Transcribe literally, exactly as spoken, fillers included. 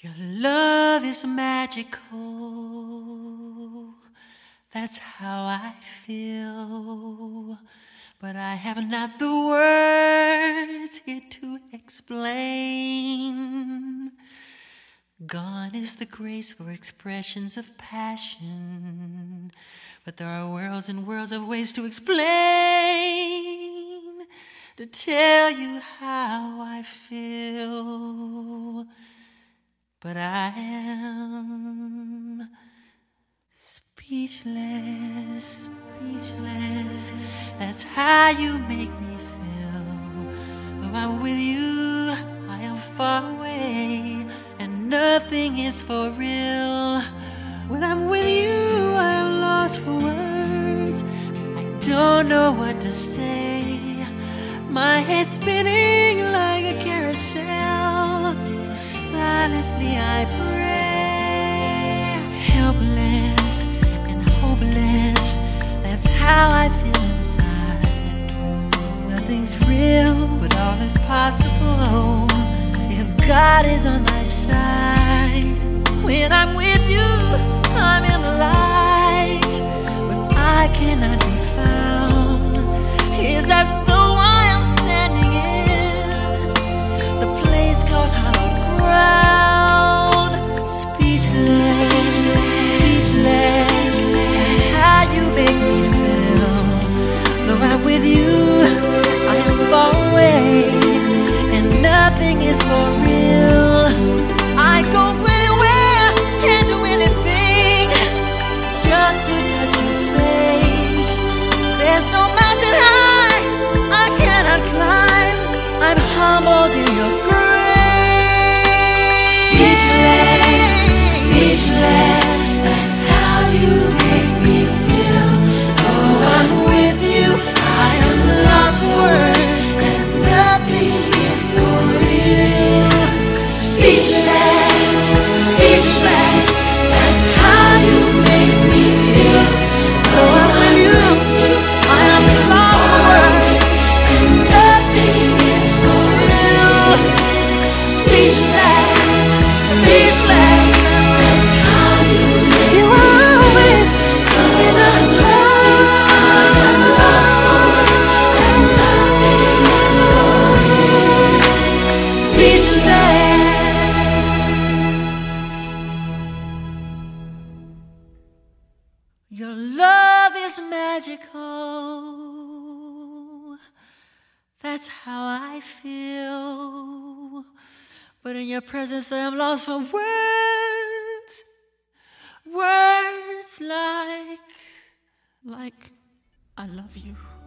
Your love is magical, that's how I feel, but I have not the words here to explain. Gone is the grace for expressions of passion, but there are worlds and worlds of ways to explain, to tell you how I feel. But I am speechless, speechless. That's how you make me feel. Though I'm with you, I am far away, and nothing is for real. When I'm with you, I am lost for words. I don't know what to say. My head's spinning like a carousel. So silently I pray. Helpless and hopeless, that's how I feel inside. Nothing's real, but all is possible if God is on my side. When I'm with you, I'm in the light, but I cannot be found. Is that the one I'm standing in? The place called hallowed ground. Speechless, speechless. That's how you make me feel. Though I'm with you, I am far away, and nothing is for real. I go anywhere and do anything just to touch your face. There's no mountain high I cannot climb. I'm humbled in your grace. Speechless, speechless. That's how you make me feel. Though I'm with you, I am lost for words, and nothing is for real. Speechless, speechless. That's how you make me feel. Though I'm with you, I am lost for words, and nothing is for real. Speechless, speechless. That's how you make me feel. Always in a love. I am lost for words, and nothing is for real. Speechless. Your love is magical, that's how I feel. But in your presence I am lost for words. Words like, like, I love you.